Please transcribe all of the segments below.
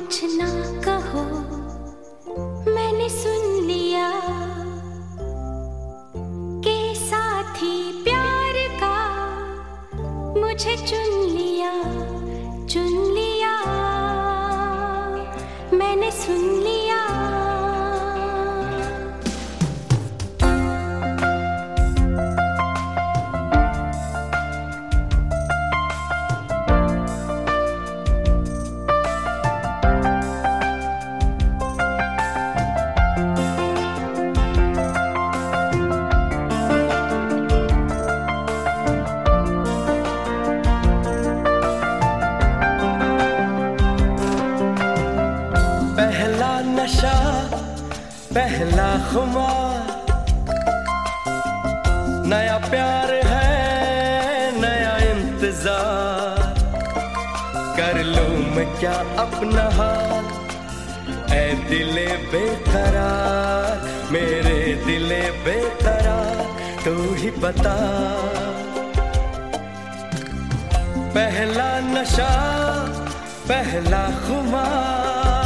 कुछ ना कहो, मैंने सुन लिया के साथी प्यार का मुझे चुन लिया, मैंने सुन लिया। पहला नशा, पहला खुमार, नया प्यार है, नया इंतजार। कर लूं मैं क्या अपना हाल, ऐ दिले बेकरार, मेरे दिले बेकरार, तू ही बता। पहला नशा, पहला खुमार,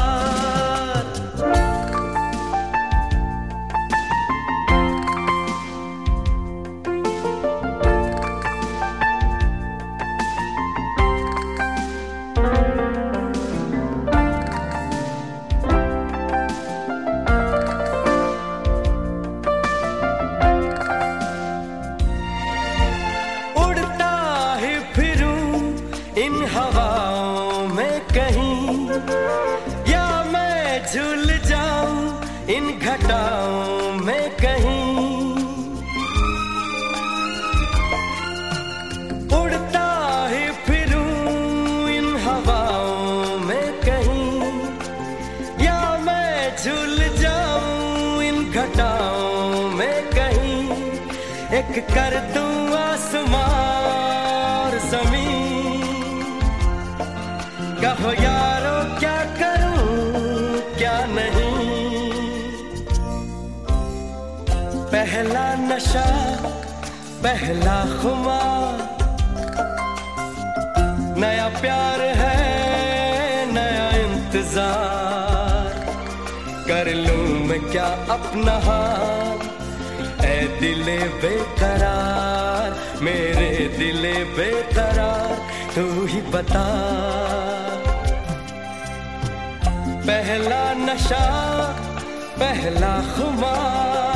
इन हवाओं में कहीं, या मैं झूल जाऊं इन घटाओं में कहीं। उड़ता ही फिरूं इन हवाओं में कहीं, या मैं झूल जाऊं इन घटाओं में कहीं। एक कर दूं आसमां और ज़मीन, कहो यारो क्या करूं क्या नहीं। पहला नशा, पहला खुमार, नया प्यार है, नया इंतजार। कर लूं मैं क्या अपना हाल, ऐ दिले बेकरार, मेरे दिले बेकरार, तू ही बता। पहला नशा, पहला खुमार।